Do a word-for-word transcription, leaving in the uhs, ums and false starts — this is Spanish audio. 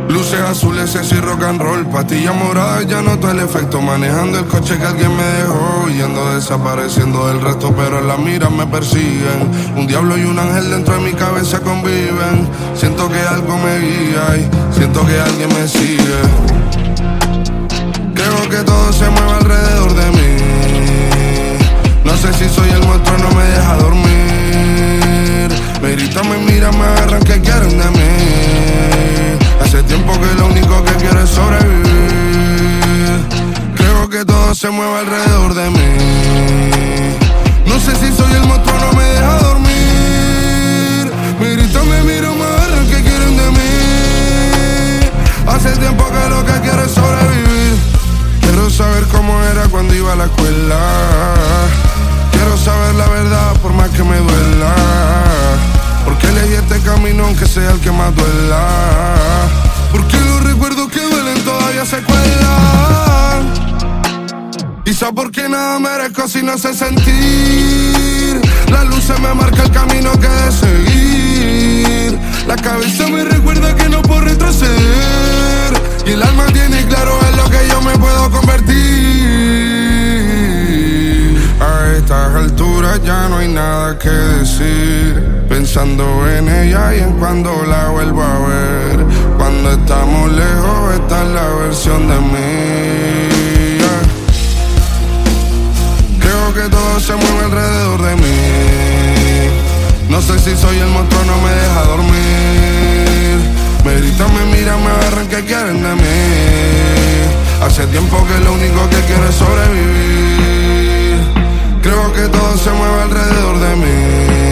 Luces azules, sexy rock and roll. Pastillas moradas, ya noto el efecto. Manejando el coche que alguien me dejó. Yendo desapareciendo del resto, pero en la mira me persiguen. Un diablo y un ángel dentro de mi cabeza conviven. Siento que algo me guía y siento que alguien me sigue. Creo que todo se mueve alrededor de mí. No sé si soy el monstruo, no me deja dormir. Me gritan, me miran, me agarran, que quieren de mí. Hace tiempo que lo único que quiero es sobrevivir. Creo que todo se mueve alrededor de mí. No sé si soy el monstruo, no me deja dormir. Me gritan, me miran, me agarran, que quieren de mí. Hace tiempo que lo que quiero es sobrevivir. Quiero saber cómo era cuando iba a la escuela. Quiero saber la verdad por más que me duela. Porque elegí este camino aunque sea el que más duela. Porque los recuerdos que duelen todavía se cuelan. Quizá porque nada merezco si no sé sentir. La luz se me marca el camino que de seguir. La cabeza me recuerda que no puedo retroceder. Y el alma tiene claro en lo que yo me puedo convertir. A estas alturas ya no hay nada que decir. Pensando en ella y en cuando la vuelvo a ver. Cuando estamos lejos, esta es la versión de mí. Creo que todo se mueve alrededor de mí. No sé si soy el monstruo, no me deja dormir. Me gritan, me miran, me agarran, que quieren de mí. Hace tiempo que lo único que quiero es sobrevivir. Creo que todo se mueve alrededor de mí.